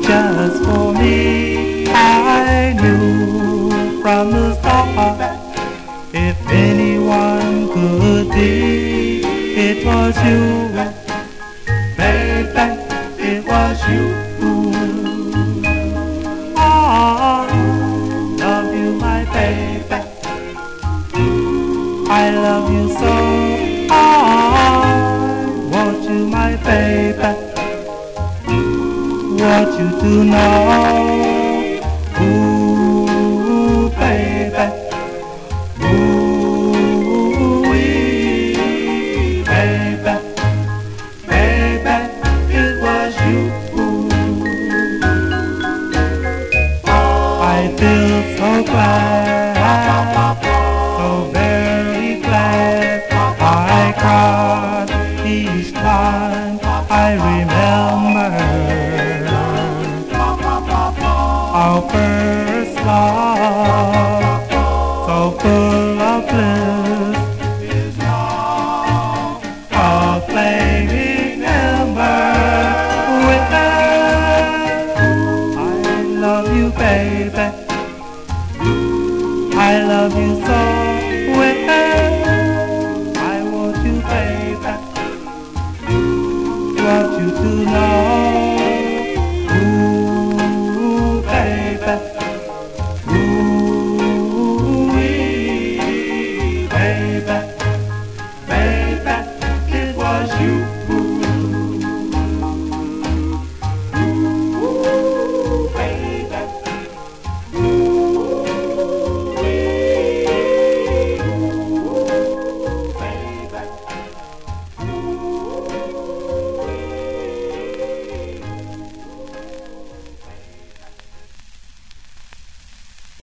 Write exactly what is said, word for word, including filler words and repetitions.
just for me. I knew from the start, if anyone could be, it was you, baby, it was you. I love you, my baby, I love you so. I want you, my baby, want you to know. Ooh, baby, ooh, wee, baby, baby, it was you. I feel so glad, so very glad. I cried each time I remember our first love, so full of bliss, is now a flaming ember within. I love you, baby, I love you so. Well, I want you, baby, want you to know.